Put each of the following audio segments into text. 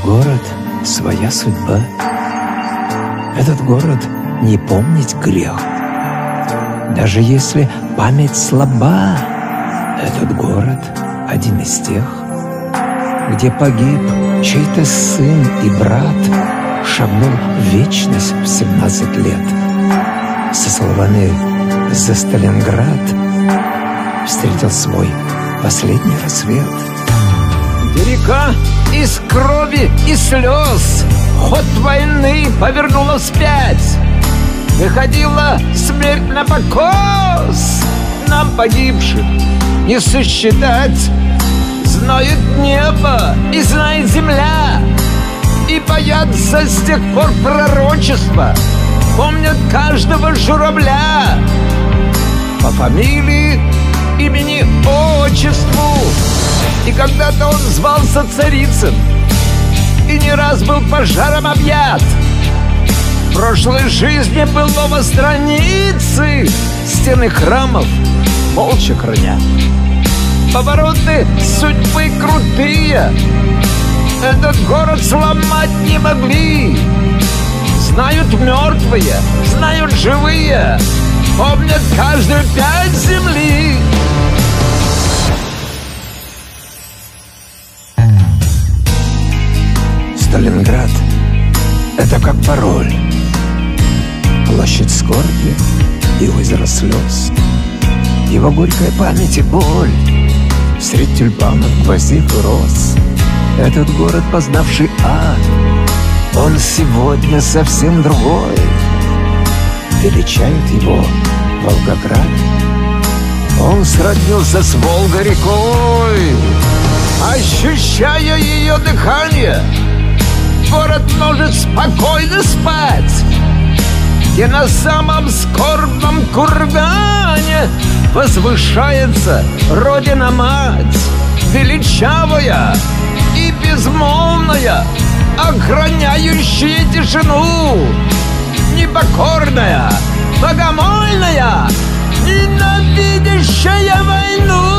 город — своя судьба. Этот город — не помнить грех. Даже если память слаба, этот город — один из тех, где погиб чей-то сын и брат, шагнул в вечность в 17 лет. Со словами «За Сталинград» встретил свой последний рассвет. Где река из крови и слез ход войны повернула вспять, выходила смерть на покос. Нам погибших не сосчитать. Знает небо и знает земля, и боятся с тех пор пророчества, помнят каждого журавля по фамилии, имени, отчеству. И когда-то он звался Царицын и не раз был пожаром объят. В прошлой жизни был новостраницы, стены храмов молча хранят. Повороты судьбы крутые этот город сломать не могли. Знают мертвые, знают живые, помнят каждую пять земли. Сталинград — это как пароль, площадь скорби и озеро слез. Его горькая память и боль средь тюльпанов, гвоздик и роз. Этот город, познавший ад, он сегодня совсем другой. Величает его Волгоград. Он сроднился с Волгой-рекой, ощущая ее дыхание. Город может спокойно спать, где на самом скорбном кургане возвышается Родина-мать, величавая и безмолвная, охраняющая тишину, непокорная, богомольная, ненавидящая войну.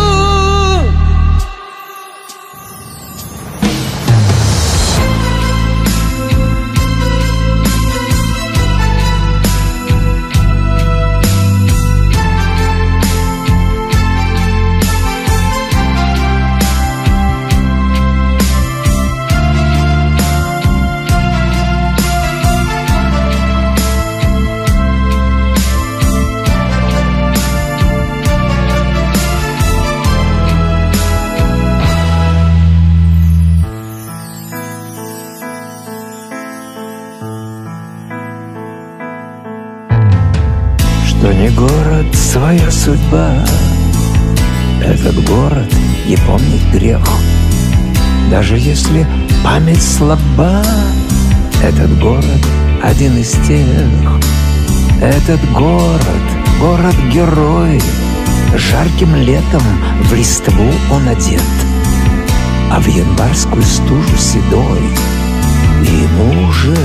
Что не город — своя судьба. Этот город — не помнить грех. Даже если память слаба, этот город — один из тех. Этот город — город-герой. Жарким летом в листву он одет, а в январскую стужу седой ему уже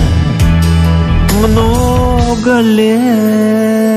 много лет.